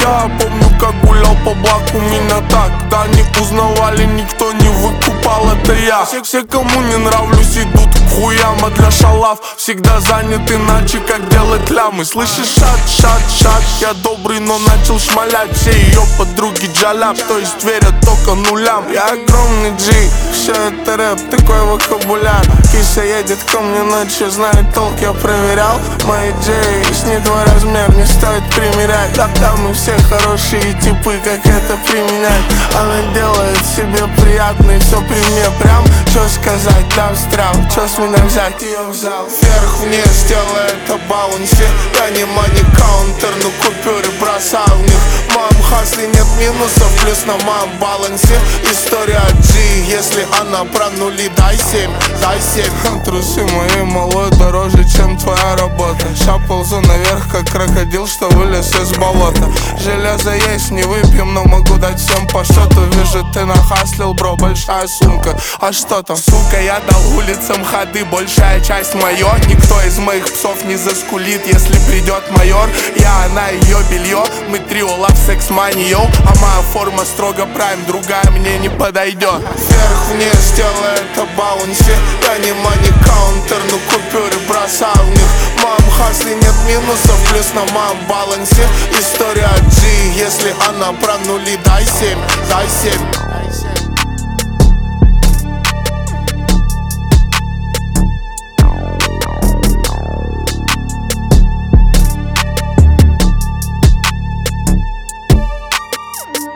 Я помню, как гулял по блоку, меня тогда не узнавали, никто не выкупал, это я. Все, кому не нравлюсь, идут к хуям, а для шалав всегда занят, иначе как делать лямы. Слышишь, шат, я добрый, но начал шмалять. Все ее подруги джаляб, то есть верят только нулям. Я огромный G, все это рэп, такой вокабуляр. Кися едет ко мне ночью, знает толк, я проверял. Мои джей, не твой размер, не стоит примерять. Да, мы все хорошие типы, как это применять. Она делает себе приятно и все при мне прям. Чё сказать, там стрям, чё с меня взять, ее взял. Вверх-вниз, делай это балансе. Я не мани-каунтер, но купюры бросаю в них. В моем хасле нет минусов, плюс на моем балансе. История G, если она про нули, дай 7. Трусы мои малой дороже, чем твоя работа. Ща ползу наверх, как крокодил, что вылез из болота. Железо есть, не выпьем, но могу дать всем по счету. Вижу, ты нахаслил, бро, большая сумка. А что там? Сука, я дал улицам ходы, большая часть моё. Никто из моих псов не заскулит, если придет майор. Я, она, ее белье, мы трио, лав, секс, мани, йоу. А моя форма строго прайм, другая мне не подойдет. Вверх-вниз, делай это балансе. Я не мани-каунтер, но купюры бросаю в них. В моем хасле нет минусов, плюс на моем балансе. История G, если она про нули, дай 7.